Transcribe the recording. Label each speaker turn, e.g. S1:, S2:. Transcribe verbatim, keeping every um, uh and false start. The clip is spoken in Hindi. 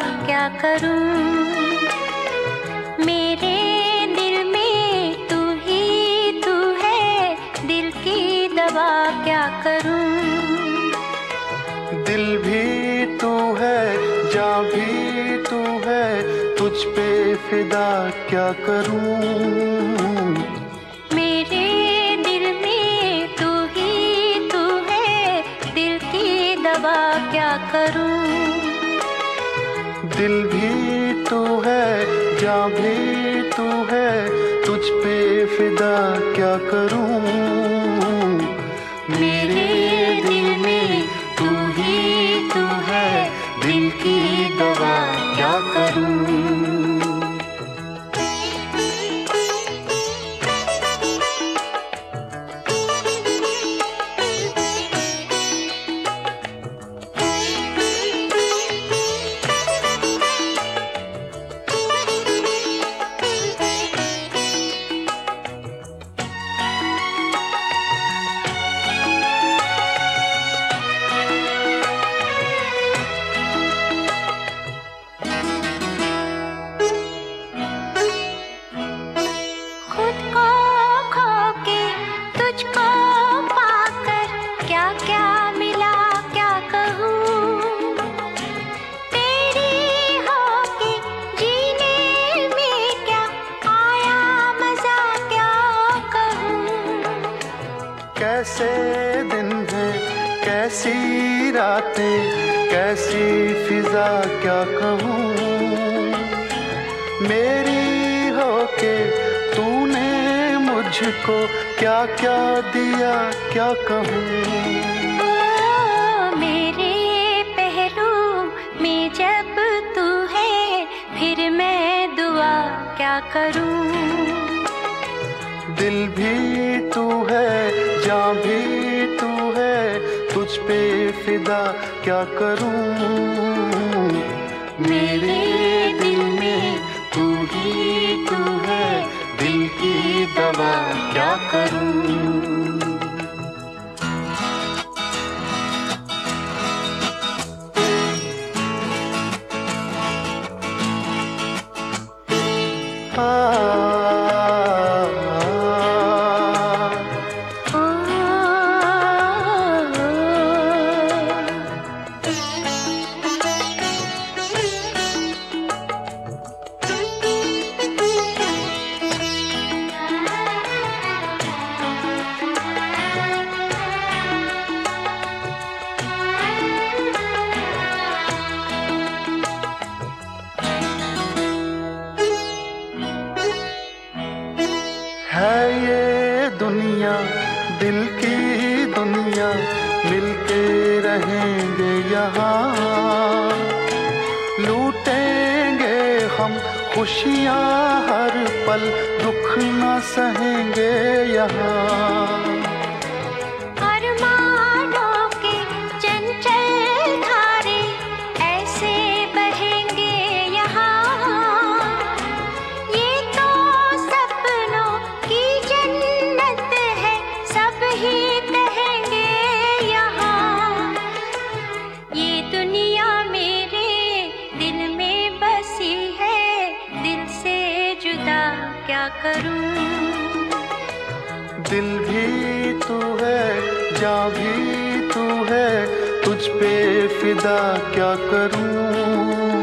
S1: क्या करूं। मेरे दिल में तू ही तू है, दिल की दवा क्या करूं।
S2: दिल भी तू है, जान भी तू है, तुझ पे फिदा क्या करूं।
S1: मेरे दिल में तू ही तू है, दिल की दवा क्या करूं।
S2: दिल भी तू है, जान भी तू है, तुझ पे फिदा क्या करूं। मेरे दिल में तू ही तू है, दिल की दवा क्या करूं। कैसे दिन हैं, कैसी रातें, कैसी फिजा क्या कहूँ। मेरी होके तूने मुझको क्या क्या दिया क्या कहूँ।
S1: मेरे पहलू में जब तू है, फिर मैं दुआ क्या करूँ।
S2: दिल भी तू है, जान भी तू है, तुझ पे फिदा क्या करूं। मेरे दिल में तू ही तू है, दिल की दवा क्या करूं। है ये दुनिया दिल की दुनिया, मिलके रहेंगे यहाँ। लूटेंगे हम खुशियाँ हर पल, दुख न सहेंगे यहाँ।
S1: क्या करूं।
S2: दिल भी तू है, जान भी तू है, तुझ पे फिदा क्या करूं।